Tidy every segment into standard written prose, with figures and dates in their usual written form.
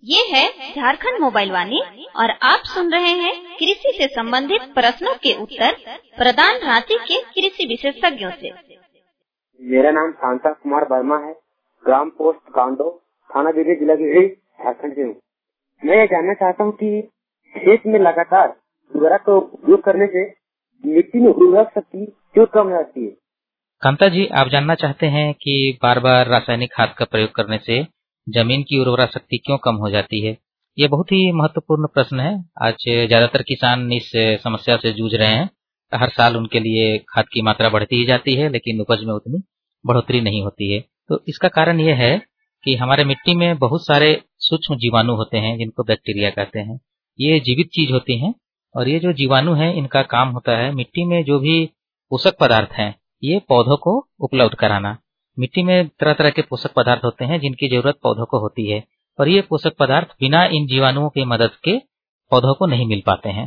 ये है झारखंड मोबाइल वाणी और आप सुन रहे हैं कृषि से संबंधित प्रश्नों के उत्तर प्रदान रांची के कृषि विशेषज्ञों से। मेरा नाम शांता कुमार वर्मा है, ग्राम पोस्ट कांडो, थाना गिरिडीह, जिला गिरिडीह, झारखंड से हूँ। मैं ये जानना चाहता हूँ कि खेत में लगातार उर्वरक का उपयोग करने से मिट्टी में उर्वरक शक्ति क्यों कम हो जाती है? कांता जी, आप जानना चाहते हैं कि बार बार रासायनिक खाद का प्रयोग करने से जमीन की उर्वरा शक्ति क्यों कम हो जाती है। ये बहुत ही महत्वपूर्ण प्रश्न है। आज ज्यादातर किसान इस समस्या से जूझ रहे हैं। हर साल उनके लिए खाद की मात्रा बढ़ती ही जाती है, लेकिन उपज में उतनी बढ़ोतरी नहीं होती है। तो इसका कारण यह है कि हमारे मिट्टी में बहुत सारे सूक्ष्म जीवाणु होते हैं, जिनको बैक्टीरिया कहते हैं। ये जीवित चीज होती हैं और ये जो जीवाणु हैं, इनका काम होता है मिट्टी में जो भी पोषक पदार्थ हैं, ये पौधों को उपलब्ध कराना। मिट्टी में तरह तरह के पोषक पदार्थ होते हैं जिनकी जरूरत पौधों को होती है, और ये पोषक पदार्थ बिना इन जीवाणुओं की मदद के पौधों को नहीं मिल पाते हैं।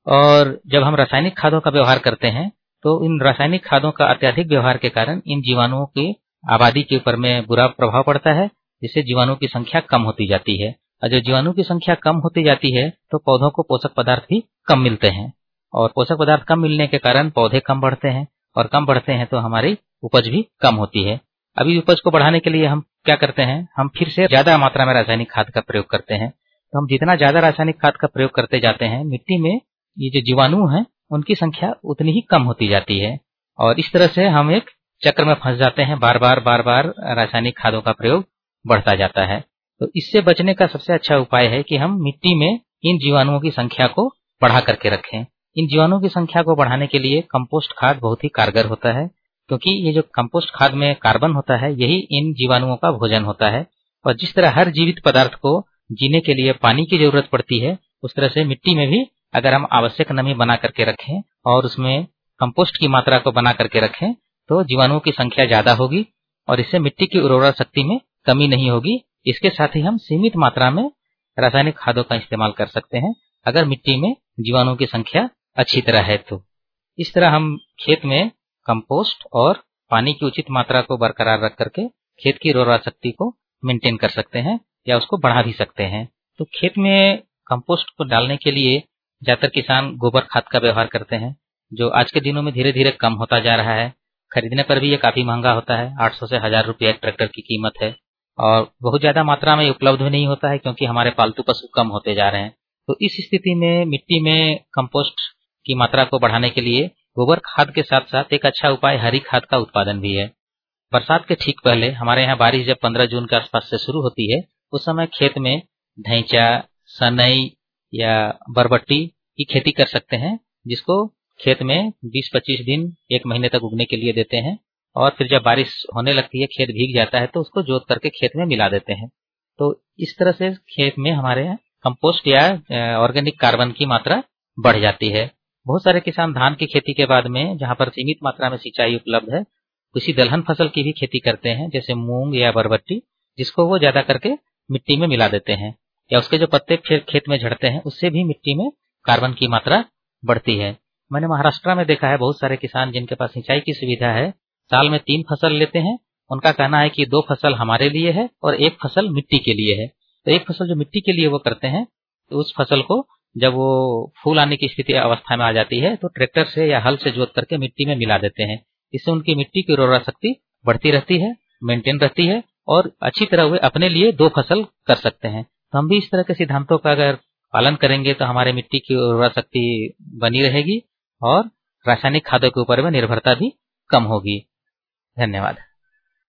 और जब हम रासायनिक खादों का व्यवहार करते हैं तो इन रासायनिक खादों का अत्यधिक व्यवहार के कारण इन जीवाणुओं की आबादी के ऊपर में बुरा प्रभाव पड़ता है, जिससे जीवाणुओं की संख्या कम होती जाती है। और जब जीवाणु की संख्या कम होती जाती है तो पौधों को पोषक पदार्थ भी कम मिलते हैं, और पोषक पदार्थ कम मिलने के कारण पौधे कम बढ़ते हैं, और कम बढ़ते हैं तो हमारी उपज भी कम होती है। अभी उपज को बढ़ाने के लिए हम क्या करते हैं, हम फिर से ज्यादा मात्रा में रासायनिक खाद का प्रयोग करते हैं। तो हम जितना ज्यादा रासायनिक खाद का प्रयोग करते जाते हैं, मिट्टी में ये जो जीवाणु हैं उनकी संख्या उतनी ही कम होती जाती है, और इस तरह से हम एक चक्र में फंस जाते हैं। बार बार रासायनिक खादों का प्रयोग बढ़ता जाता है। तो इससे बचने का सबसे अच्छा उपाय है कि हम मिट्टी में इन जीवाणुओं की संख्या को बढ़ा करके रखें। इन जीवाणुओं की संख्या को बढ़ाने के लिए कंपोस्ट खाद बहुत ही कारगर होता है, क्योंकि ये जो कंपोस्ट खाद में कार्बन होता है, यही इन जीवाणुओं का भोजन होता है। और जिस तरह हर जीवित पदार्थ को जीने के लिए पानी की जरूरत पड़ती है, उस तरह से मिट्टी में भी अगर हम आवश्यक नमी बना करके रखें और उसमें कंपोस्ट की मात्रा को बना करके रखें, तो जीवाणुओं की संख्या ज्यादा होगी और इससे मिट्टी की उर्वरा शक्ति में कमी नहीं होगी। इसके साथ ही हम सीमित मात्रा में रासायनिक खादों का इस्तेमाल कर सकते हैं, अगर मिट्टी में जीवाणुओं की संख्या अच्छी तरह है तो। इस तरह हम खेत में कंपोस्ट और पानी की उचित मात्रा को बरकरार रख करके खेत की उर्वरा शक्ति को मेंटेन कर सकते हैं या उसको बढ़ा भी सकते हैं। तो खेत में कंपोस्ट को डालने के लिए ज्यादातर किसान गोबर खाद का व्यवहार करते हैं, जो आज के दिनों में धीरे धीरे कम होता जा रहा है। खरीदने पर भी ये काफी महंगा होता है, 800 से 1000 रुपये एक ट्रैक्टर की कीमत है, और बहुत ज्यादा मात्रा में उपलब्ध भी नहीं होता है, क्योंकि हमारे पालतू पशु कम होते जा रहे हैं। तो इस स्थिति में मिट्टी में कंपोस्ट की मात्रा को बढ़ाने के लिए गोबर खाद के साथ साथ एक अच्छा उपाय हरी खाद का उत्पादन भी है। बरसात के ठीक पहले हमारे यहाँ बारिश जब 15 जून के आसपास से शुरू होती है, उस समय खेत में धैंचा, सनई या बरबट्टी की खेती कर सकते हैं, जिसको खेत में 20-25 दिन, एक महीने तक उगने के लिए देते हैं, और फिर जब बारिश होने लगती है, खेत भीग जाता है, तो उसको जोत करके खेत में मिला देते हैं। तो इस तरह से खेत में हमारे यहाँ कंपोस्ट या ऑर्गेनिक कार्बन की मात्रा बढ़ जाती है। बहुत सारे किसान धान की खेती के बाद में, जहां पर सीमित मात्रा में सिंचाई उपलब्ध है, किसी दलहन फसल की भी खेती करते हैं, जैसे मूंग या बरबट्टी, जिसको वो ज्यादा करके मिट्टी में मिला देते हैं, या उसके जो पत्ते फिर खेत में झड़ते हैं, उससे भी मिट्टी में कार्बन की मात्रा बढ़ती है। मैंने महाराष्ट्र में देखा है बहुत सारे किसान जिनके पास सिंचाई की सुविधा है, साल में 3 फसल लेते हैं। उनका कहना है कि 2 फसल हमारे लिए है और 1 फसल मिट्टी के लिए है। तो 1 फसल जो मिट्टी के लिए वो करते हैं, तो उस फसल को जब वो फूल आने की स्थिति अवस्था में आ जाती है, तो ट्रैक्टर से या हल से जोत करके मिट्टी में मिला देते हैं। इससे उनकी मिट्टी की उर्वरा शक्ति बढ़ती रहती है, मेंटेन रहती है, और अच्छी तरह वे अपने लिए 2 फसल कर सकते हैं। तो हम भी इस तरह के सिद्धांतों का अगर पालन करेंगे तो हमारे मिट्टी की उर्वरा शक्ति बनी रहेगी और रासायनिक खादों के ऊपर में निर्भरता भी कम होगी। धन्यवाद।